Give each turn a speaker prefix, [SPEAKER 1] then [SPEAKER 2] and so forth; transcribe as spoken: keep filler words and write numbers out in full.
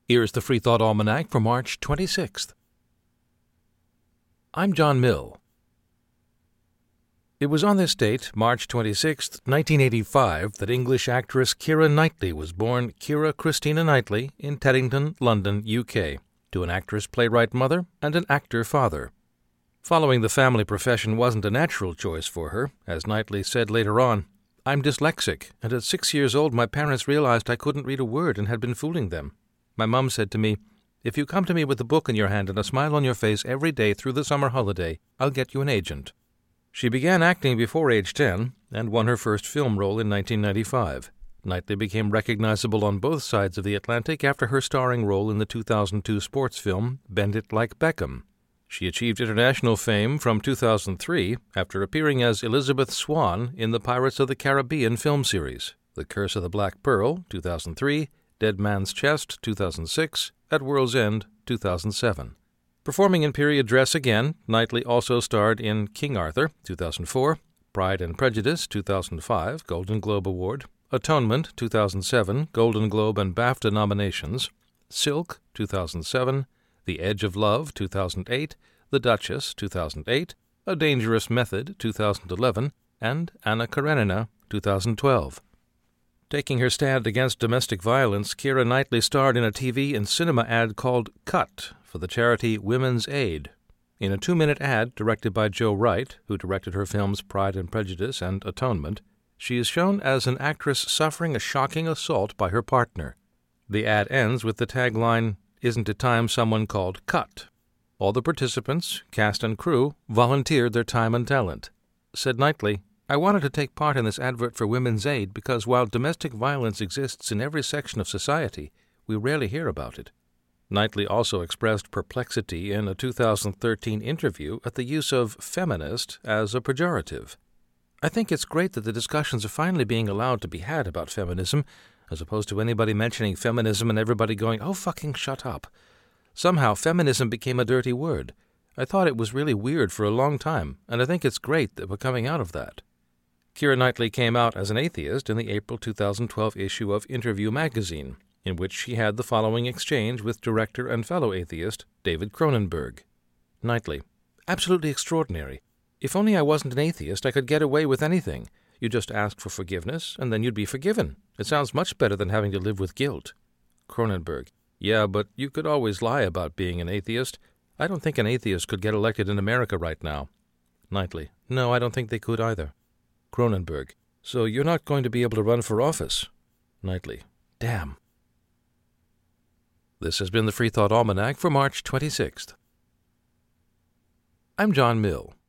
[SPEAKER 1] Here's the Free Thought Almanac for March twenty-sixth. I'm John Mill. It was on this date, March twenty-sixth, nineteen eighty-five, that English actress Keira Knightley was born Keira Christina Knightley in Teddington, London, U K, to an actress-playwright mother and an actor father. Following the family profession wasn't a natural choice for her. As Knightley said later on, "I'm dyslexic, and at six years old my parents realized I couldn't read a word and had been fooling them. My mum said to me, 'If you come to me with a book in your hand and a smile on your face every day through the summer holiday, I'll get you an agent.'" She began acting before age ten and won her first film role in nineteen ninety-five. Knightley became recognizable on both sides of the Atlantic after her starring role in the two thousand two sports film Bend It Like Beckham. She achieved international fame from two thousand three after appearing as Elizabeth Swann in the Pirates of the Caribbean film series, The Curse of the Black Pearl, two thousand three, Dead Man's Chest, two thousand six, At World's End, two thousand seven. Performing in period dress again, Knightley also starred in King Arthur, two thousand four, Pride and Prejudice, two thousand five, Golden Globe Award, Atonement, two thousand seven, Golden Globe and BAFTA nominations, Silk, two thousand seven, The Edge of Love, two thousand eight, The Duchess, two thousand eight, A Dangerous Method, two thousand eleven, and Anna Karenina, two thousand twelve. Taking her stand against domestic violence, Keira Knightley starred in a T V and cinema ad called Cut for the charity Women's Aid. In a two-minute ad directed by Joe Wright, who directed her films Pride and Prejudice and Atonement, she is shown as an actress suffering a shocking assault by her partner. The ad ends with the tagline, "Isn't it time someone called Cut?" All the participants, cast and crew, volunteered their time and talent. Said Knightley, "I wanted to take part in this advert for Women's Aid because while domestic violence exists in every section of society, we rarely hear about it." Knightley also expressed perplexity in a two thousand thirteen interview at the use of feminist as a pejorative. "I think it's great that the discussions are finally being allowed to be had about feminism, as opposed to anybody mentioning feminism and everybody going, 'Oh, fucking shut up.' Somehow feminism became a dirty word. I thought it was really weird for a long time, and I think it's great that we're coming out of that." Keira Knightley came out as an atheist in the April two thousand twelve issue of Interview magazine, in which she had the following exchange with director and fellow atheist David Cronenberg. Knightley, "Absolutely extraordinary. If only I wasn't an atheist, I could get away with anything. You just ask for forgiveness, and then you'd be forgiven. It sounds much better than having to live with guilt." Cronenberg, "Yeah, but you could always lie about being an atheist. I don't think an atheist could get elected in America right now." Knightley, "No, I don't think they could either." Cronenberg, "So you're not going to be able to run for office?" Knightley, "Damn." This has been the Free Thought Almanac for March twenty-sixth. I'm John Mill.